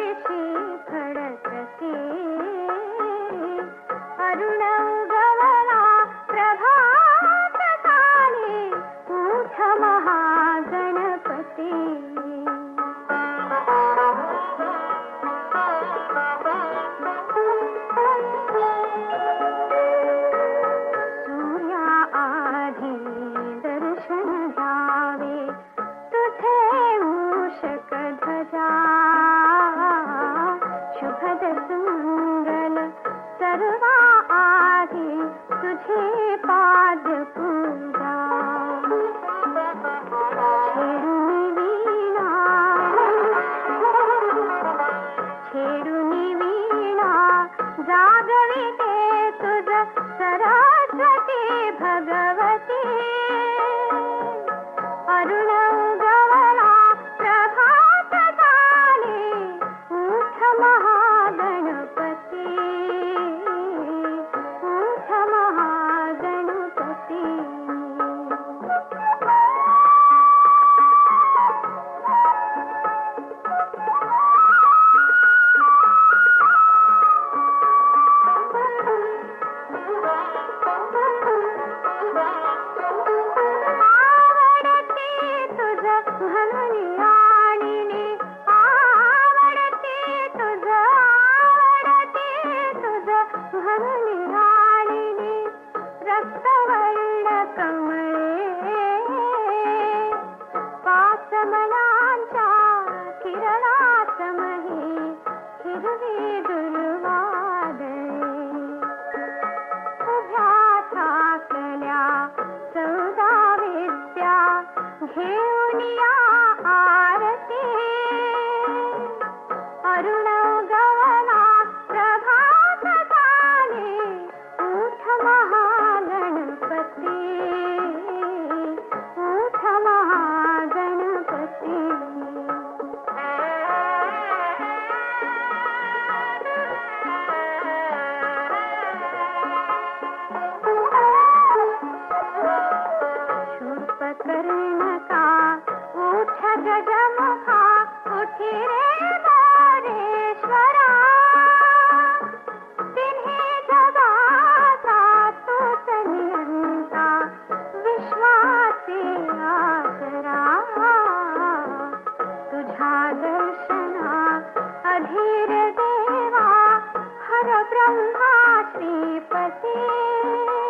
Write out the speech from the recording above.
फडकते अरुण उगवला प्रभात काळी उठ महागणपती सूर्या आधी दर्शन द्यावे तुझे मूषक ध्वजा शुभद सुमंगल सर्वा आधी तुझे पाद पूजा छेडुनी वीणा जागविते तुझ सरस्वती भगवती अरुण उगवला प्रभात काळी उठ महागणपती उठ महागणपती रक्तवर्ण कमळे पासमनांच्या किरणात मही हिरवी दुर्वादळे उभ्या ठाकल्या चौदा विद्या घेऊन या आरती अरुण उगवला प्रभात काळी उठ महागणपती उठ महागणपती शूर्पकर्णका उठ गजमुखा उठी रे मोरेश्वरा तिन्ही जगाचा तूच नियंता विश्वाचे आसरा तुझ्या दर्शना अधीर देवा हर ब्रह्मा श्रीपती